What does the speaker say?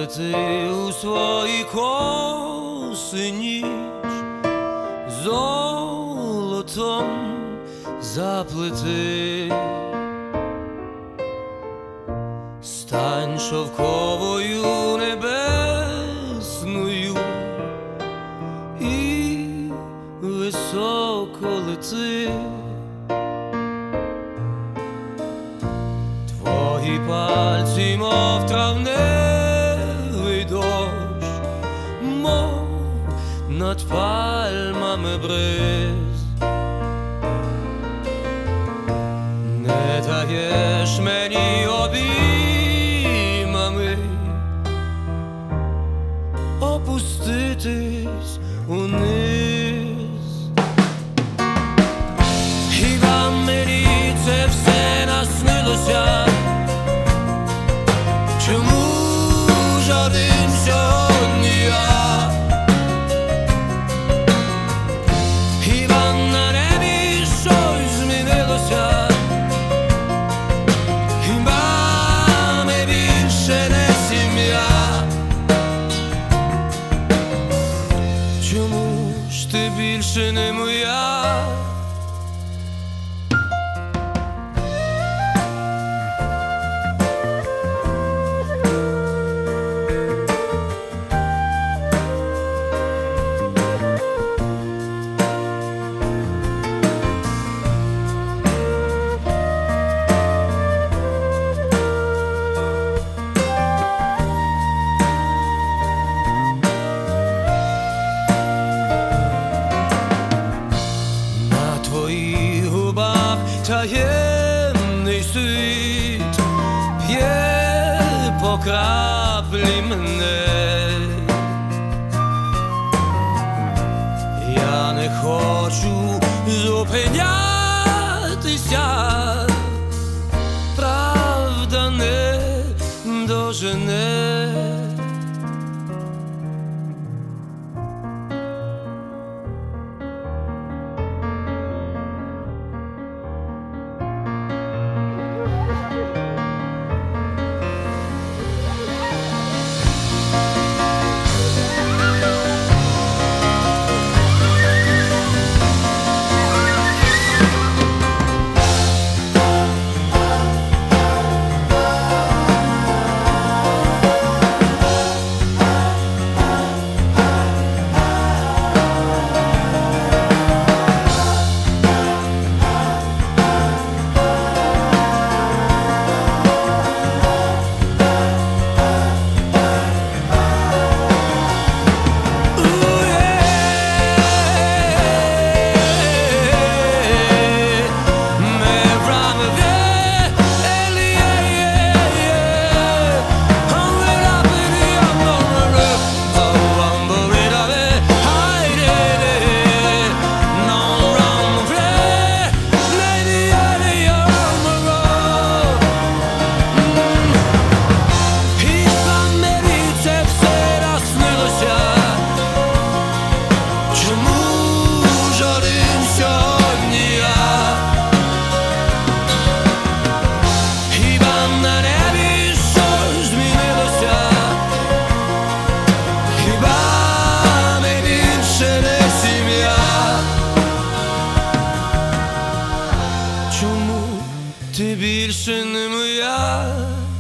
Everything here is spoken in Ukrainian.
заплети у свої коси ніч, золотом заплети, стань шовковою небесною і високо лети. Твої пальці, мов травневий дощ, мов над пальмами бриз. Не даєш мені обіймами опуститись униз. Хіба мені це все наснилося? Чому ж один сьогодні я? Хіба на небі щось змінилося? Хіба ми більше не сім'я? Чому ж ти більше не моя? Таємний світ п'є по краплі мене. Я не хочу зупинятися, правда не дожене. Чому ти більше не моя?